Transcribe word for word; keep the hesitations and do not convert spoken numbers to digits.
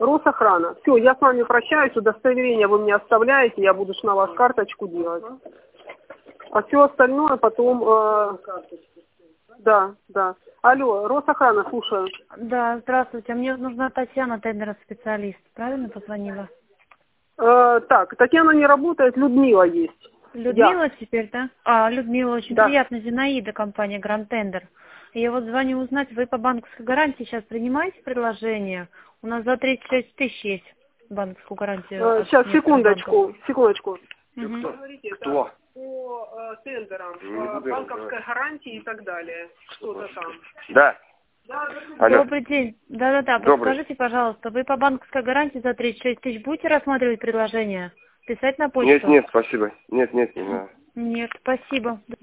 Росохрана. Все, я с вами прощаюсь, удостоверение вы мне оставляете, я буду на вас карточку делать. А все остальное потом... Э... Да, да. Алло, Росохрана, слушаю. Да, здравствуйте. Мне нужна Татьяна, тендер-специалист. Правильно позвонила? Э, так, Татьяна не работает, Людмила есть. Людмила Я. теперь, да? А, Людмила, очень Да. приятно. Зинаида, компания Grand Tender. Я вот звоню узнать, вы по банковской гарантии сейчас принимаете предложение? У нас за тридцать шесть тысяч есть банковскую гарантию. Э, от сейчас, некоторых банков. секундочку, секундочку. Мгм. Кто? Говорите, это Кто? по э, тендерам, Не по буду, банковской давай. гарантии и так далее. Что-то там. Да. Да, Алло. Добрый день. Да-да-да, Добрый. подскажите, пожалуйста, вы по банковской гарантии за тридцать шесть тысяч будете рассматривать предложение? Писать на Нет, почту? нет, спасибо. Нет, нет, не надо. Нет, спасибо.